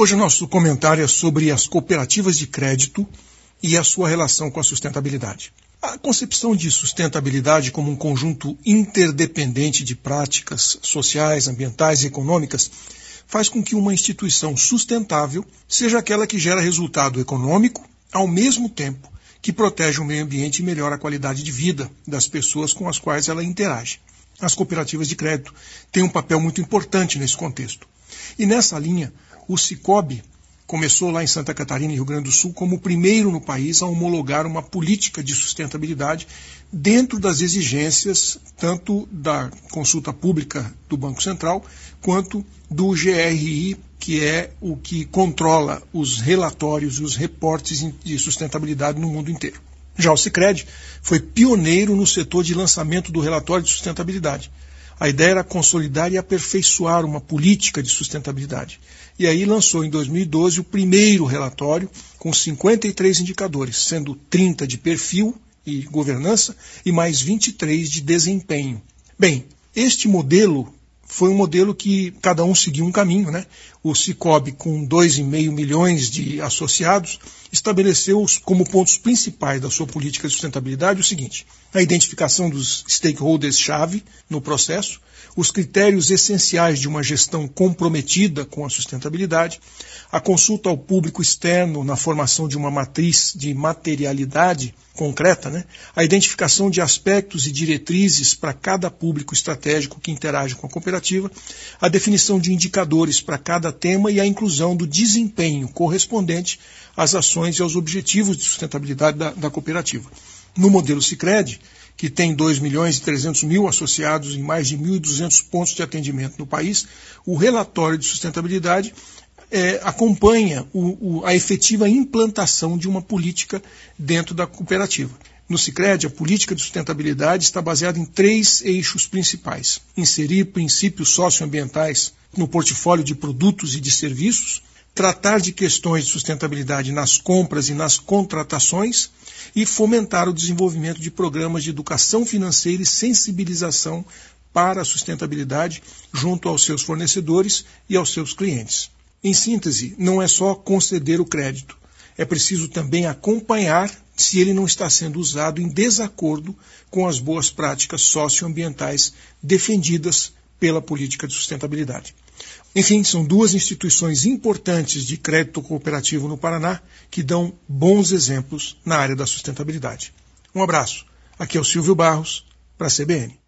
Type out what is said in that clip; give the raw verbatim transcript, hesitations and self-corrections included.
Hoje o nosso comentário é sobre as cooperativas de crédito e a sua relação com a sustentabilidade. A concepção de sustentabilidade como um conjunto interdependente de práticas sociais, ambientais e econômicas faz com que uma instituição sustentável seja aquela que gera resultado econômico, ao mesmo tempo que protege o meio ambiente e melhora a qualidade de vida das pessoas com as quais ela interage. As cooperativas de crédito têm um papel muito importante nesse contexto. E nessa linha, o Cicobi começou lá em Santa Catarina e Rio Grande do Sul como o primeiro no país a homologar uma política de sustentabilidade dentro das exigências tanto da consulta pública do Banco Central quanto do G R I, que é o que controla os relatórios e os reportes de sustentabilidade no mundo inteiro. Já o Sicredi foi pioneiro no setor de lançamento do relatório de sustentabilidade. A ideia era consolidar e aperfeiçoar uma política de sustentabilidade. E aí lançou em dois mil e doze o primeiro relatório com cinquenta e três indicadores, sendo trinta de perfil e governança e mais vinte e três de desempenho. Bem, este modelo foi um modelo que cada um seguiu um caminho, né? O Cicobi, com dois vírgula cinco milhões de associados, estabeleceu como pontos principais da sua política de sustentabilidade o seguinte: a identificação dos stakeholders-chave no processo, os critérios essenciais de uma gestão comprometida com a sustentabilidade, a consulta ao público externo na formação de uma matriz de materialidade concreta, né? A identificação de aspectos e diretrizes para cada público estratégico que interage com a cooperativa, a definição de indicadores para cada tema e a inclusão do desempenho correspondente às ações e aos objetivos de sustentabilidade da, da cooperativa. No modelo Sicredi, que tem dois milhões e trezentos mil associados em mais de mil e duzentos pontos de atendimento no país, o relatório de sustentabilidade é, acompanha o, o, a efetiva implantação de uma política dentro da cooperativa. No Sicredi, a política de sustentabilidade está baseada em três eixos principais: inserir princípios socioambientais no portfólio de produtos e de serviços, tratar de questões de sustentabilidade nas compras e nas contratações e fomentar o desenvolvimento de programas de educação financeira e sensibilização para a sustentabilidade junto aos seus fornecedores e aos seus clientes. Em síntese, não é só conceder o crédito, é preciso também acompanhar se ele não está sendo usado em desacordo com as boas práticas socioambientais defendidas pela política de sustentabilidade. Enfim, são duas instituições importantes de crédito cooperativo no Paraná que dão bons exemplos na área da sustentabilidade. Um abraço. Aqui é o Silvio Barros, para a C B N.